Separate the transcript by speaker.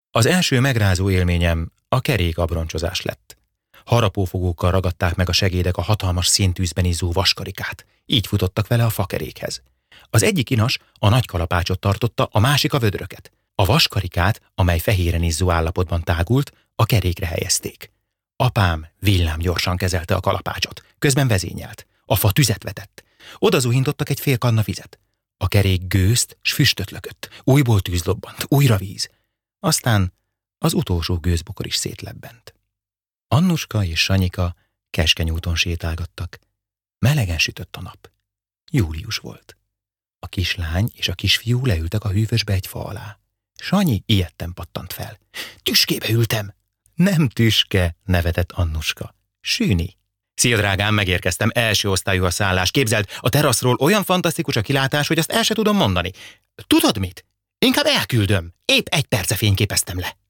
Speaker 1: Az első megrázó élményem a kerékabroncsozás lett. Harapófogókkal ragadták meg a segédek a hatalmas széntűzben izzó vaskarikát. Így futottak vele a fakerékhez. Az egyik inas a nagy kalapácsot tartotta, a másik a vödröket. A vaskarikát, amely fehéren izzó állapotban tágult, a kerékre helyezték. Apám villámgyorsan kezelte a kalapácsot, közben vezényelt. A fa tüzet vetett. Oda zuhintottak egy fél kanna vizet. A kerék gőzt s füstöt lökött. Újból tűz lobbant, újra víz. Aztán az utolsó gőzbokor is szétlebbent. Annuska és Sanyika keskeny úton sétálgattak. Melegen sütött a nap. Július volt. A kislány és a kisfiú leültek a hűvösbe egy fa alá. Sanyi ijedten pattant fel. Tüskébe ültem. Nem tüske, nevetett Annuska. Sűni. Szia, drágám, megérkeztem, első osztályú a szállás. Képzeld, a teraszról olyan fantasztikus a kilátás, hogy azt el se tudom mondani. Tudod mit? Inkább elküldöm. Épp 1 perce fényképeztem le.